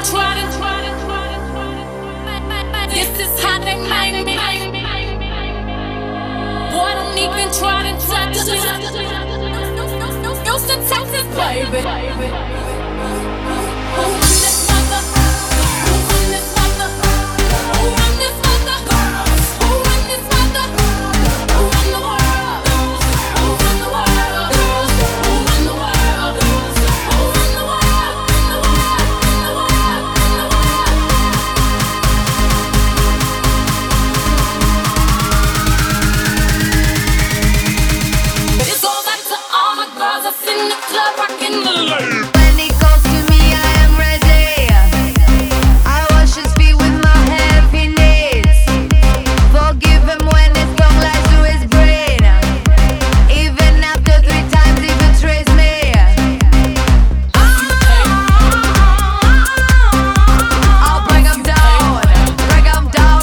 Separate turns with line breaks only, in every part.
This is how they make me. Boy, don't even try to touch me. Houston, Texas, baby. Who run this mother? Who run this mother? Who run this mother? Who run this mother? Who run the world? Who run the world? Who run the world? Who run the world? It's all back to all my girls up in the club rockin' the lane.
When he calls to me, I am ready. I wash his feet with my heavy knees. Forgive him when his tongue lies to his brain. Even after 3 times he betrays me. I'll bring him down, down.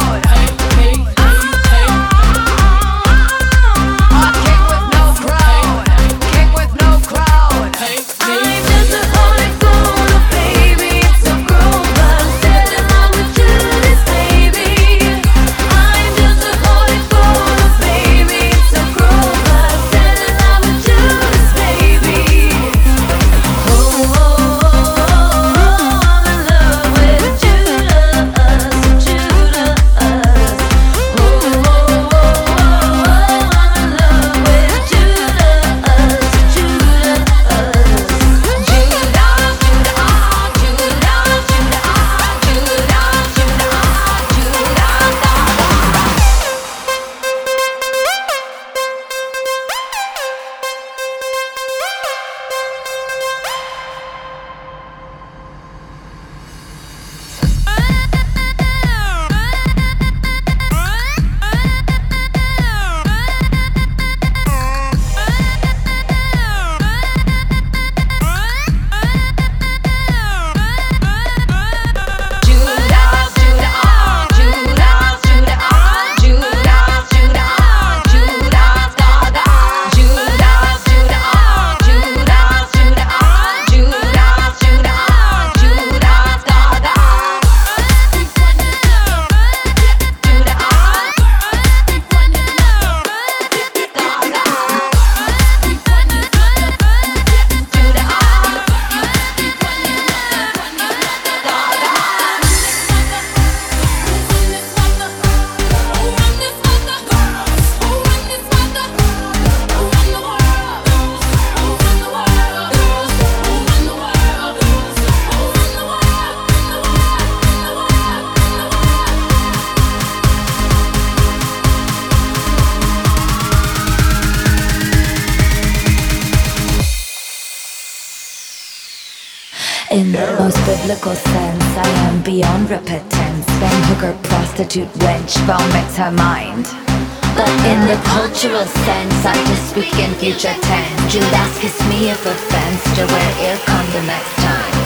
A king with no crown, king with no crown. I'm just a holy soul, baby. It's a groove. Said in love with Judas, baby. I'm just a holy soul, baby. It's a groove. Said in love with Judas, baby. Oh, I'm in love with Judas, Judas. Oh, I'm in love with
In the most biblical sense, I am beyond repentance. Van hooker, prostitute, wench, vomits her mind. But in the cultural sense, I just speak in future tense. Judas kiss me if offense, to wear ear condom next time.